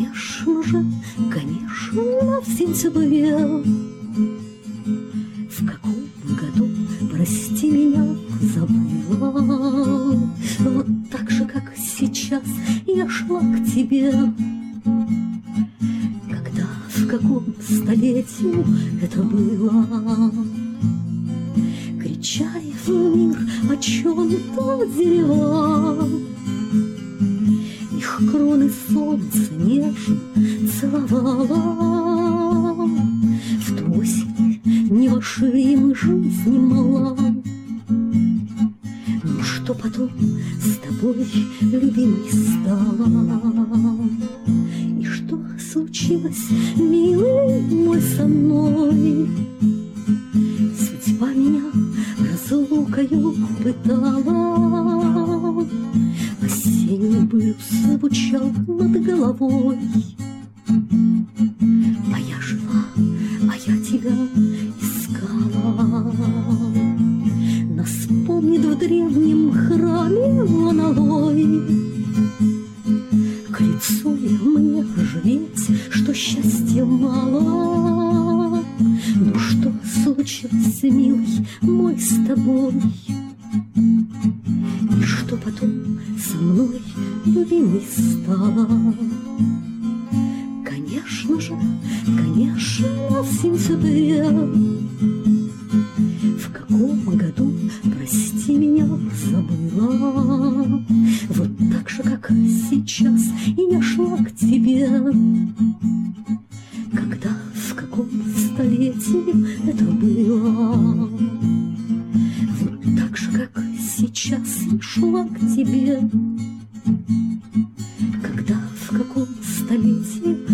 конечно, в сентябре. В каком году, прости меня, забыла. Вот так же, как сейчас, я шла к тебе. Когда, в каком столетии это было? Кричали в мир о чем-то дерева. Их кроны солнце нежно целовало. В ту осень не вошли мы жизни мала. Ну что потом с тобой, любимый, стало? И что случилось, милый мой, со мной? Судьба меня разлукою пытала. Осенний блюз звучал над головой. А я жила, а я тебя искала. Нас помнит в древнем храме Ланалой. К лицу ли мне жалеть, что счастья мало? Ну что случилось, милый мой, с тобой? И что потом со мной, любимый, стало? Конечно же, конечно, в сентябре. В каком году, прости меня, забыла. Вот так же, как сейчас, и я шла к тебе. Когда, в каком столетии это было? Вот так же, как сейчас, я шла к тебе. Когда, в каком столетии